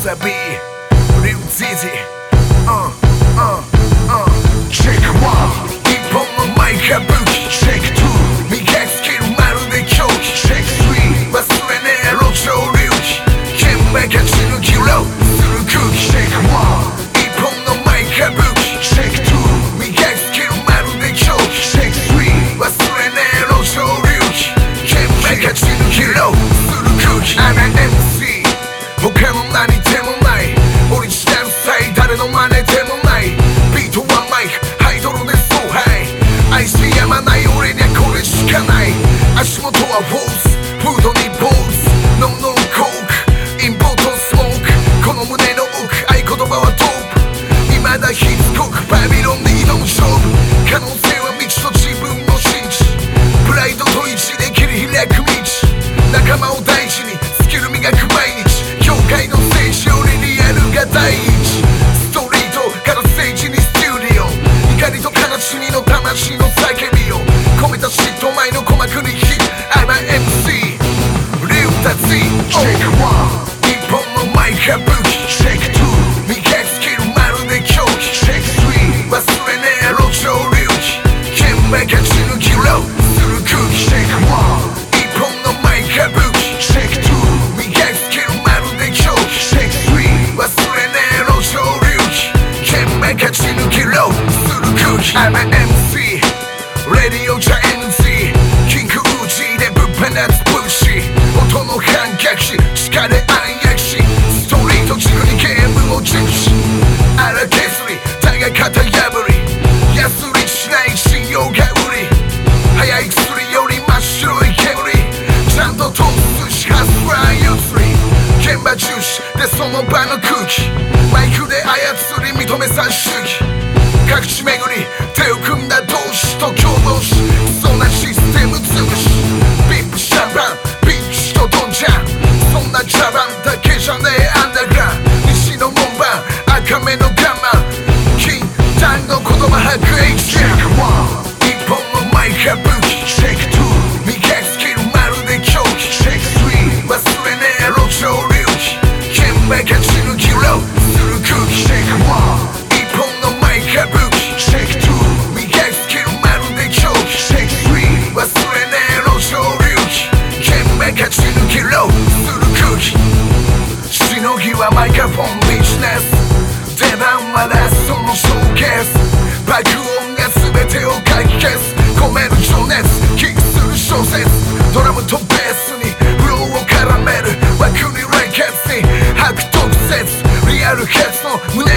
ザビーリュウジジチェック1一本のマイクは武器チェック2磨くスキルまるで狂気チェック3忘れねえ路上流儀剣幕勝ち抜きローする空気チェック1一本のマイクは武器チェック2磨くスキルまるで狂気チェック3忘れねえ路上流儀剣幕勝ち抜きローする空気I'm an MC他の何でもないオリジナルさえ誰の真似でもないビートはマイクハイドロで崇拝愛してやまない俺にはこれしかない足元はウォースフードに坊主ノンノンコークインポートスモークこの胸の奥合言葉はドープ未だしつこくバビロンで挑む勝負可能性は未知と自分を信じプライドと意地で切り開く道仲間を大事にスキル磨く毎日業界の政治よりリアルが第一ストリートから政治にスタジオ怒りと悲しみの魂の叫びを込めた嫉妬前の鼓膜に火 I'm an MC リュウタツイチェック1一本のマイクは武器チェック2磨くスキルまるで狂気チェック3忘れねえ路上流儀剣幕勝ち抜きローする空気チェック1一本のマイクは武器チェック2磨くスキルまるで狂気チェック3忘れねえ路上流儀剣幕勝ち抜きローする空気I'm an MC レディオじゃ NG キングウージーでぶっ放つプッシュ音の反逆し力で暗躍しストリート地区にゲームを熟し荒削りだが型破り安売りしない信用が売り早い薬より真っ白い煙ちゃんと通すしハスラー譲り現場重視でその場の空気マイクで操り認めさ主義各地巡り手を組んだ同士と共謀しそんなシステム潰しビップシャンパンビッチとドンちゃんそんな茶番だけじゃねえアンダーグラウンド西の門番赤目のガンマン金単の言葉吐く H チェック1一本のマイクは武器チェック2磨くスキルまるで狂気チェック3忘れねえ路上流儀剣幕勝ち抜きローする空気チェック1一本のマイクは武器チェック2磨くスキルまるで狂気チェック3忘れねえ路上流儀剣幕勝ち抜きローする空気しのぎはマイクロフォンビジネス出番はラストのショーケース爆音が全てをかき消す込める情熱キックする小説ドラムとベースにフローを絡める枠に連結に吐く特説リアルケツの胸